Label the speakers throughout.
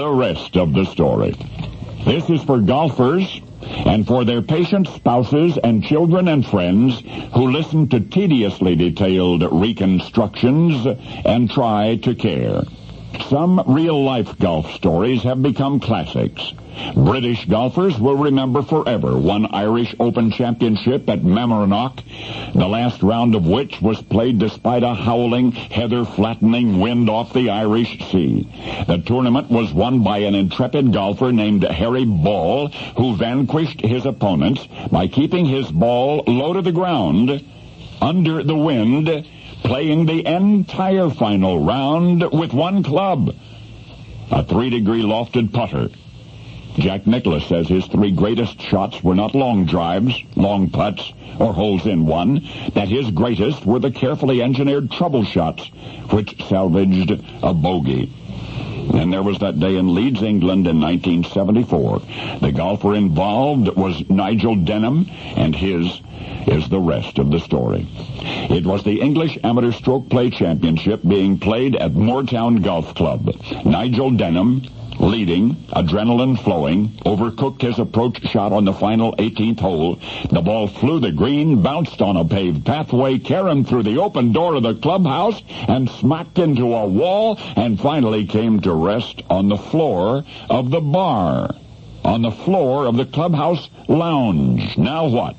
Speaker 1: the rest of the story. This is for golfers and for their patient spouses and children and friends who listen to tediously detailed reconstructions and try to care. Some real-life golf stories have become classics. British golfers will remember forever one Irish Open Championship at Mamaroneck, the last round of which was played despite a howling, heather-flattening wind off the Irish Sea. The tournament was won by an intrepid golfer named Harry Ball, who vanquished his opponents by keeping his ball low to the ground under the wind, playing the entire final round with one club, a 3-degree lofted putter. Jack Nicklaus says his 3 greatest shots were not long drives, long putts, or holes in one, that his greatest were the carefully engineered trouble shots, which salvaged a bogey. And there was that day in Leeds, England in 1974. The golfer involved was Nigel Denham, and his is the rest of the story. It was the English Amateur Stroke Play Championship being played at Moortown Golf Club. Nigel Denham, leading, adrenaline flowing, overcooked his approach shot on the final 18th hole. The ball flew the green, bounced on a paved pathway, caromed through the open door of the clubhouse, and smacked into a wall, and finally came to rest on the floor of the bar, on the floor of the clubhouse lounge. Now what?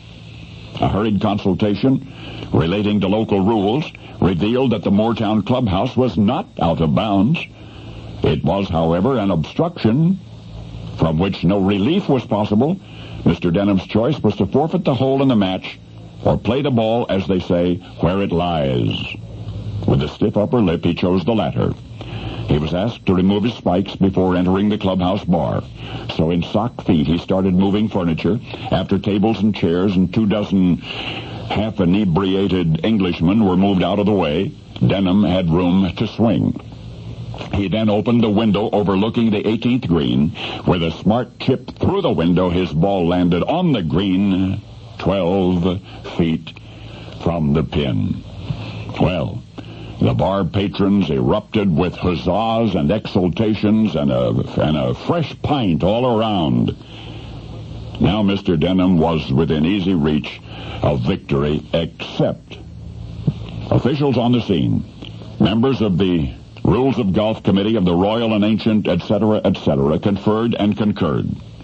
Speaker 1: A hurried consultation relating to local rules revealed that the Moortown clubhouse was not out of bounds. It was, however, an obstruction from which no relief was possible. Mr. Denham's choice was to forfeit the hole in the match or play the ball, as they say, where it lies. With a stiff upper lip, he chose the latter. He was asked to remove his spikes before entering the clubhouse bar. So in sock feet, he started moving furniture. After tables and chairs and 24 half-inebriated Englishmen were moved out of the way, Denham had room to swing. He then opened the window overlooking the 18th green. With a smart chip through the window, his ball landed on the green 12 feet from the pin. Well, the bar patrons erupted with huzzas and exultations and a fresh pint all around. Now Mr. Denham was within easy reach of victory, except officials on the scene, members of the Rules of Golf Committee of the Royal and Ancient, etc., conferred and concurred.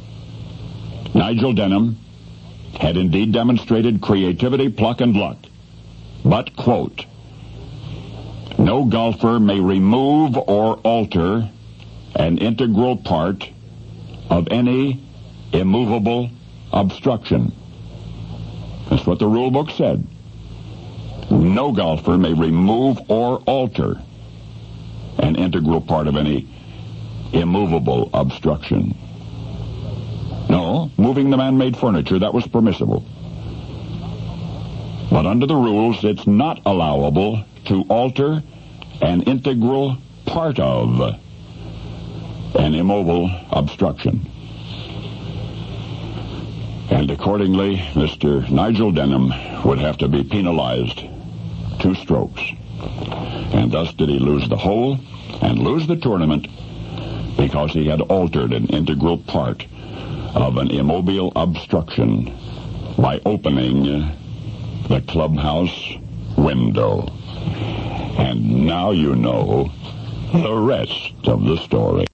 Speaker 1: Nigel Denham had indeed demonstrated creativity, pluck, and luck. But, quote, no golfer may remove or alter an integral part of any immovable obstruction. That's what the rule book said. No golfer may remove or alter an integral part of any immovable obstruction. No, moving the man-made furniture, that was permissible. But under the rules, it's not allowable to alter an integral part of an immobile obstruction. And accordingly, Mr. Nigel Denham would have to be penalized 2 strokes. And thus did he lose the hole and lose the tournament because he had altered an integral part of an immobile obstruction by opening the clubhouse window. And now you know the rest of the story.